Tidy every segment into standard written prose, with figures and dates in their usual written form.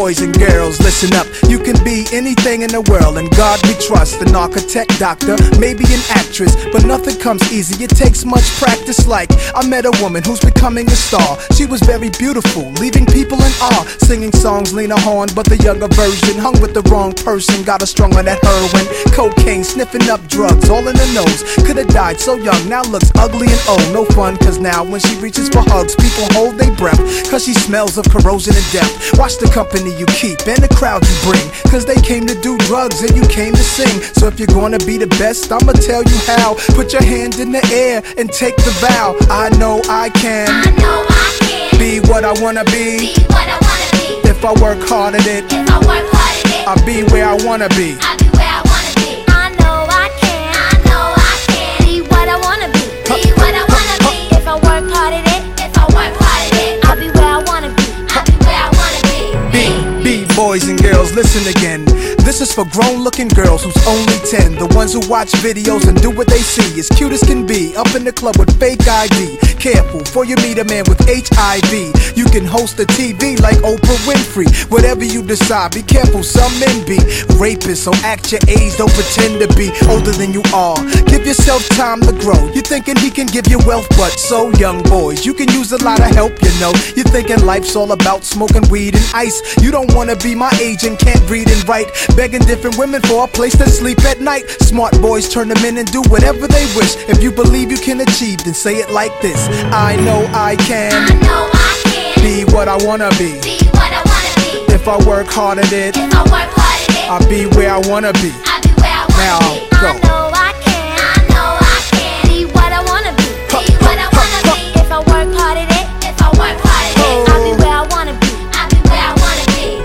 boys and girls, listen up. You can be anything in the world, and God we trust. An architect, doctor, maybe an actress, but nothing comes easy, it takes much practice. Like, I met a woman who's becoming a star. She was very beautiful, leaving people in awe. Singing songs, Lena Horne, but the younger version. Hung with the wrong person, got her strung on that heroin. Cocaine, sniffing up drugs, all in the nose. Could've died so young, now looks ugly and old. No fun, cause now when she reaches for hugs, people hold their breath, cause she smells of corrosion and death. Watch the company you keep and the crowd you bring, cause they came to do drugs and you came to sing. So if you're gonna be the best, I'ma tell you how. Put your hand in the air and take the vow. I know I can, I know I can be what I wanna be. be what I wanna be. If I work hard at it, If I work hard at it, I'll be where I wanna be. I'll be where I wanna be. I know I can, I know I can be what I wanna be. Be what I wanna be. If I work hard at it, if I work hard at it, I'll be where I wanna be. I'll be where I wanna be. Boys and girls, listen again. This is for grown-looking girls who's only 10. The ones who watch videos and do what they see. As cute as can be, up in the club with fake ID. Careful, before you meet a man with HIV. You can host a TV like Oprah Winfrey. Whatever you decide, be careful, some men be rapists. So act your age, don't pretend to be older than you are. Give yourself time to grow. You're thinking he can give you wealth, but so young boys, you can use a lot of help, you know. You're thinking life's all about smoking weed and ice. You don't wanna be my age and can't read and write, begging different women for a place to sleep at night. Smart boys turn them in and do whatever they wish. If you believe you can achieve, then say it like this: I know I can, I know I can be what I wanna be. be what I wanna be. If I work hard at it, If I work hard at it, I'll be where I wanna be. I'll be where I wanna Now, be. go. I know I can, I know I can be what I wanna be. Be what I wanna be. If I work hard at it, if I work hard at it, I'll be where I wanna be. I'll be where I wanna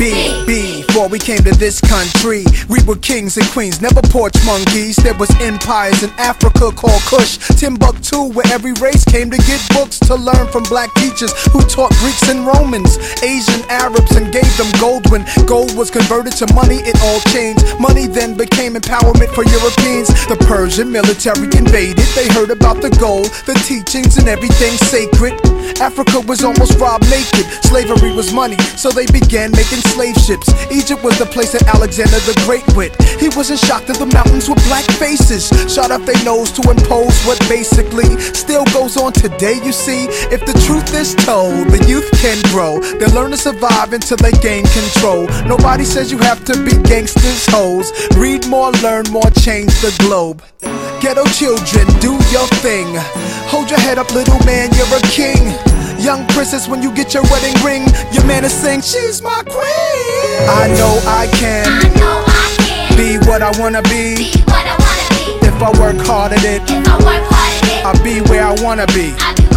be. Before we came to this country, we were kings and queens, never porch monkeys. There was empires in Africa called Kush, Timbuktu, where every race came to get books to learn from black teachers who taught Greeks and Romans, Asian Arabs, and gave them gold. When gold was converted to money, it all changed. Money then became empowerment for Europeans. The Persian military invaded, they heard about the gold, the teachings, and everything sacred. Africa was almost robbed naked. Slavery was money, so they began making slave ships. Egypt was the place that Alexander the Great went. He wasn't shocked that the mountains were black faces, shot up their nose to impose what basically still goes on today. You see, if the truth is told, the youth can grow. They'll learn to survive until they gain control. Nobody says you have to be gangsters, hoes. Read more, learn more, change the globe. Ghetto children, do your thing. Hold your head up, little man, you're a king. Young princess, when you get your wedding ring, your man is saying, she's my queen. I know I can, I know I can be what I wanna be. be what I wanna be. If I work hard at it, If I work hard at it, I'll be where I wanna be. I'll be